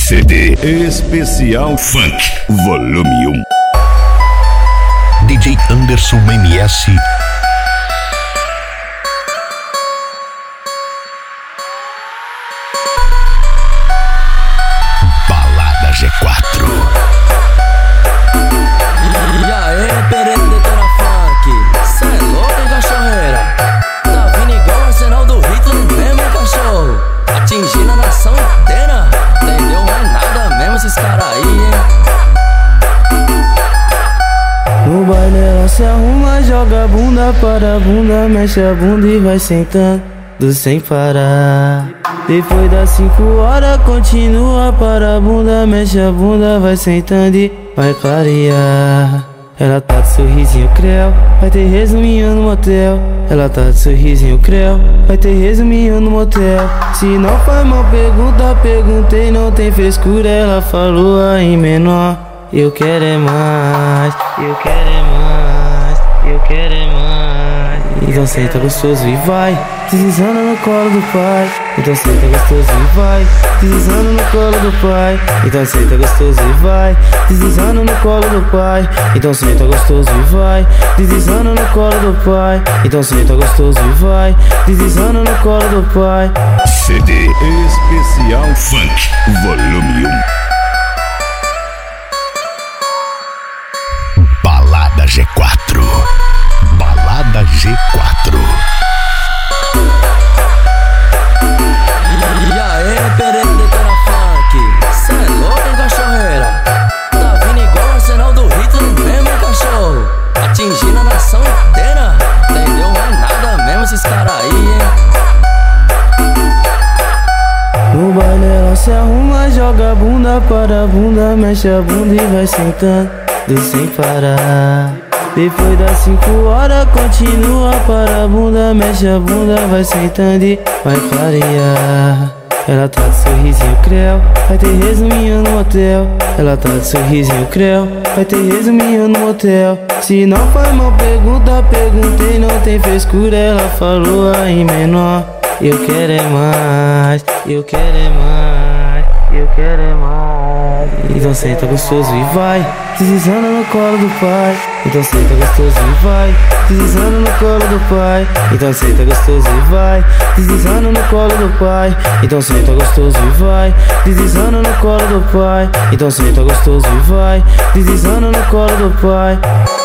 CD Especial Funk Volume 1. DJ Anderson MS. Balada G4. E aí, Pereira Detona Funk, cê é louco, hein, cachorreira? Tá vindo igual o arsenal do Hitler mesmo, hein, cachorro? Atingindo a nação inteira. Entendeu? Não é nada mesmo esses caras aí, hein? No baile ela se arruma, joga a bunda para a bunda, mexe a bunda e vai sentando sem parar. Depois das 5 horas continua para a bunda, mexe a bunda, vai sentando e vai clarear. Ela tá de sorrisinho creu, vai ter resuminho no motel. Ela tá de sorrisinho creu, vai ter resuminho no motel. Se não faz mal pergunta, perguntei, não tem frescura. Ela falou aí menor, eu quero é mais, eu quero é mais, eu quero é mais. Então senta gostoso e vai, deslizando no colo do pai. Então senta gostoso e vai, deslizando no colo do pai. Então senta gostoso e vai, deslizando no colo do pai. Então senta gostoso e vai, deslizando no colo do pai. Então senta gostoso e vai, deslizando no colo do pai. CD Especial Funk Volume 1. Balada G4. Balada G4. E aí, Pereira Detona Funk, cê é louco, hein, cachorreira? Tá vindo igual o arsenal do Hitler mesmo, hein, cachorro? Atingindo a nação inteira. Entendeu? Não é nada mesmo esses caras aí, hein? No baile ela se arruma, joga a bunda para a bunda, mexe a bunda e vai sentando sem parar. Depois das 5 horas continua para a bunda, mexe a bunda, vai sentando e vai clarear. Ela tá de sorrisinho creu, vai ter resuminho no motel. Ela tá de sorrisinho creu, vai ter resuminho no motel. Se não faz mal pergunta, perguntei, não tem frescura. Ela falou aí menor, eu quero é mais, eu quero é mais, eu quero é mais. Então senta gostoso e vai, deslizando no colo do pai. Então senta gostoso e vai, deslizando no colo do pai. Então senta gostoso e vai, deslizando no colo do pai. Então senta gostoso e vai, deslizando no colo do pai. Então senta gostoso e vai, deslizando no colo do pai.